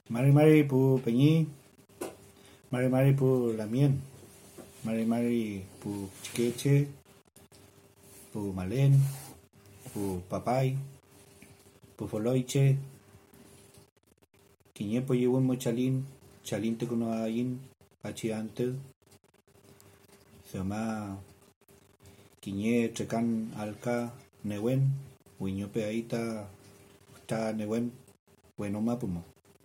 Mari Mari pu Peñí, Mari Mari pu Lamien, Mari Mari pu Chiqueche, pu Malén, pu Papay, pu Foloiche, Quiñe po llevo un mochalín, chalín te cono ayin, pachiante, se llama Quiñe Trecan Alca, Newen, Wiño Peaita, está Newen, bueno mapumo.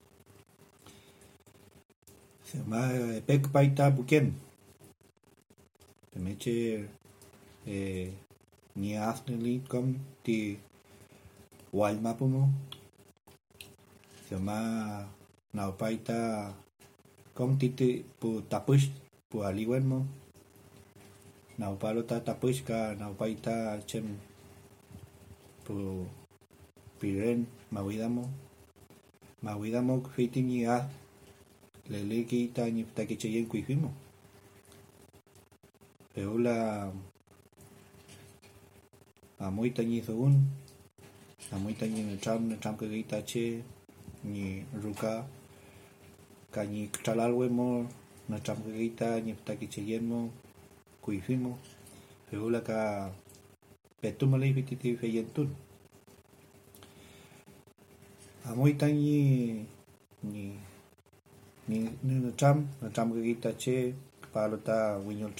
Se llama Pek Paita Buken. Se me eche ni afterly com ti wild mapumo. Se llama Naupaita com ti pu tapush pu aliwenmo. Naupalo ta tapush ka naupaita chem pu piren mawidamo fiti ni a lele kita ni taki cheyen kuifimo. Peula amoita ni zogun, amoita ni tram que kita che ni ruka ka ni ktalalwemo na tram que kita ni taki cheyenmo kuifimo. Peula ka petumale fiti feyentun. Amoita ni na tram que kita che palota wiñol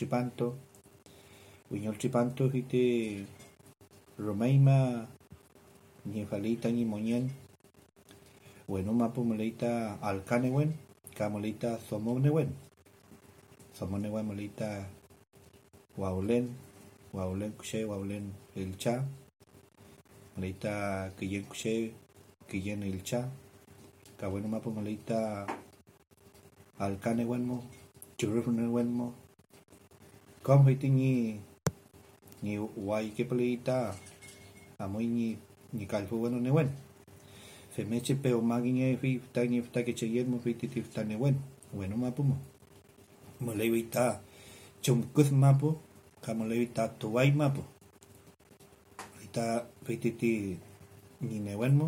tripanto hite romaima ni falita ni moñen bueno mapu molita alcanewen ka molita somonewen molita waulen kushe waulen ilcha molita kiyen kushe kiyen ilcha ka bueno mapu molita alcanewenmo churufnewenmo como hiti ni wai que pelita amoy ni calfo bueno newen se meche peo magiñe fi ta que cheyemo fi titi ta newen bueno mapumo molevita chumkus mapu kamo levita tuwai mapu ita fi titi ni newenmo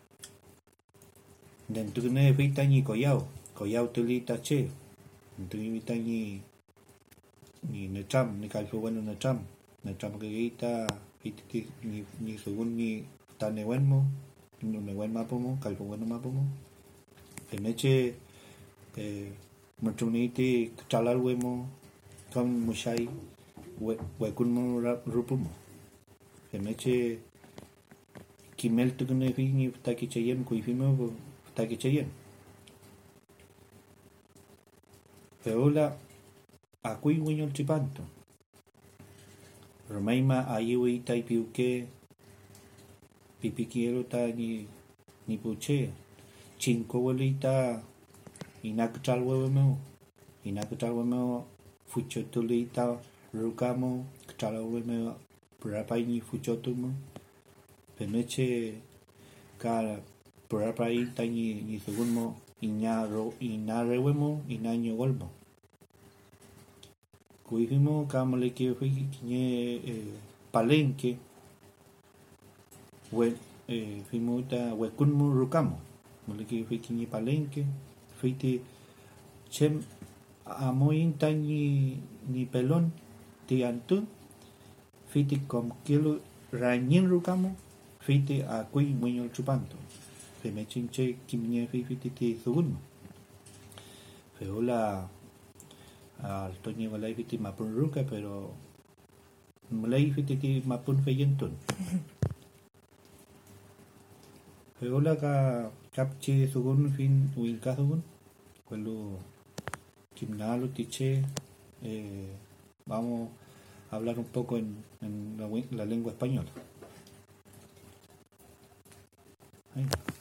dentro ne fi ta ni koyao tulita che dentro ni netram ni calfo bueno netram que guita ni según ni tanewenmo no newen mapomo calfo bueno mapomo pemeche mutuniti chalalwemo con mushai huekunmo rupumo pemeche kimel tukune fi ni takicheyem kuifimo takicheyem peola akui wiñol chipanto romaima ayiwi taipiuke pipiquiero ta ni puche chinko bolita inakchal huevemo fuchotulita rukamo kchal huevemo purapai ni fuchotumo pemeche ka purapai ta ni segundo inarewemo inaño golmo kuifimo kamole que fui kiñe palenque fimuta huekunmu rukamo mole que fui kiñe palenque fuite chem amointa ni pelón ti antu fiti com kilo rañin rukamo fiti a kui muñol chupanto fe me chinche kiñe fiti ti sugunmo feola al toñe malay fiti mapun ruka pero malay fiti mapun feyentun feola ka kapche sugun fin uinka sugun cuando kimnalo tiche vamos a hablar un poco en la lengua española. Ahí.